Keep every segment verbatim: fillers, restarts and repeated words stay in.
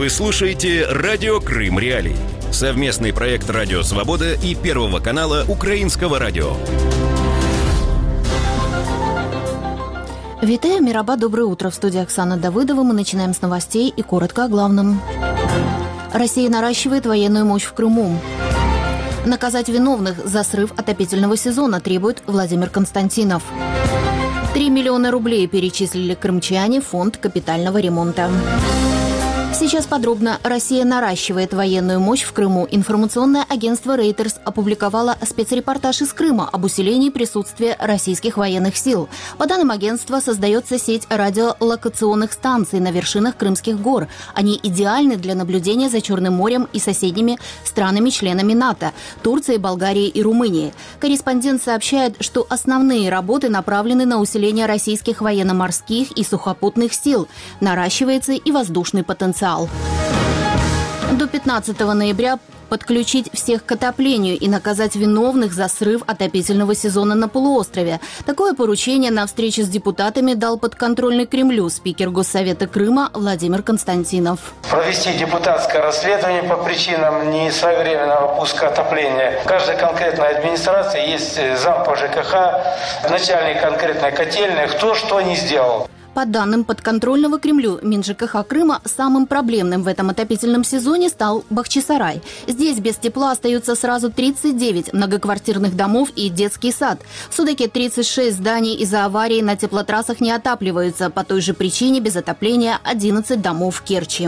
Вы слушаете «Радио Крым Реалии». Совместный проект «Радио Свобода» и Первого канала Украинского радио. Витаю, Мираба, доброе утро. В студии Оксана Давыдова. Мы начинаем с новостей и коротко о главном. Россия наращивает военную мощь в Крыму. Наказать виновных за срыв отопительного сезона требует Владимир Константинов. Три миллиона рублей перечислили крымчане в фонд капитального ремонта. Сейчас подробно. Россия наращивает военную мощь в Крыму. Информационное агентство Reuters опубликовало спецрепортаж из Крыма об усилении присутствия российских военных сил. По данным агентства, создается сеть радиолокационных станций на вершинах Крымских гор. Они идеальны для наблюдения за Черным морем и соседними странами-членами НАТО – Турцией, Болгарией и Румынией. Корреспондент сообщает, что основные работы направлены на усиление российских военно-морских и сухопутных сил. Наращивается и воздушный потенциал. До пятнадцатого ноября подключить всех к отоплению и наказать виновных за срыв отопительного сезона на полуострове. Такое поручение на встрече с депутатами дал подконтрольный Кремлю спикер Госсовета Крыма Владимир Константинов. Провести депутатское расследование по причинам несвоевременного пуска отопления. В каждой конкретной администрации есть зам по ЖКХ, начальник конкретной котельной, кто что не сделал. По данным подконтрольного Кремлю МинЖКХ Крыма, самым проблемным в этом отопительном сезоне стал Бахчисарай. Здесь без тепла остаются сразу тридцать девять многоквартирных домов и детский сад. В Судаке тридцать шесть зданий из-за аварии на теплотрассах не отапливаются. По той же причине без отопления одиннадцать домов в Керчи.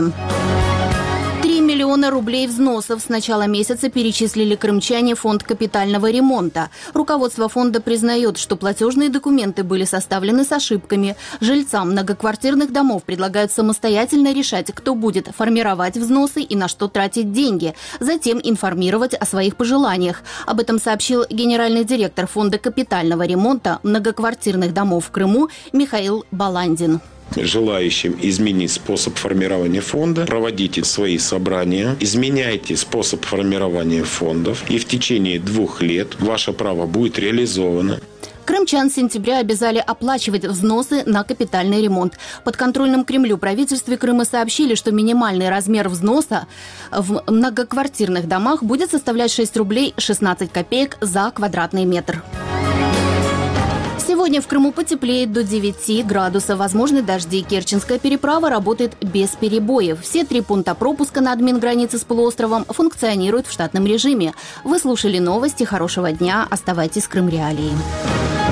три миллиона рублей взносов с начала месяца перечислили крымчане в фонд капитального ремонта. Руководство фонда признает, что платежные документы были составлены с ошибками. Жильцам многоквартирных домов предлагают самостоятельно решать, кто будет формировать взносы и на что тратить деньги. Затем информировать о своих пожеланиях. Об этом сообщил генеральный директор фонда капитального ремонта многоквартирных домов в Крыму Михаил Баландин. Желающим изменить способ формирования фонда, проводите свои собрания, изменяйте способ формирования фондов, и в течение двух лет ваше право будет реализовано. Крымчан с сентября обязали оплачивать взносы на капитальный ремонт. Под контрольным Кремлю правительстве Крыма сообщили, что минимальный размер взноса в многоквартирных домах будет составлять шесть рублей шестнадцать копеек за квадратный метр. Сегодня в Крыму потеплеет до девяти градусов. Возможны дожди. Керченская переправа работает без перебоев. Все три пункта пропуска на админгранице с полуостровом функционируют в штатном режиме. Вы слушали новости. Хорошего дня. Оставайтесь с Крым Реалией.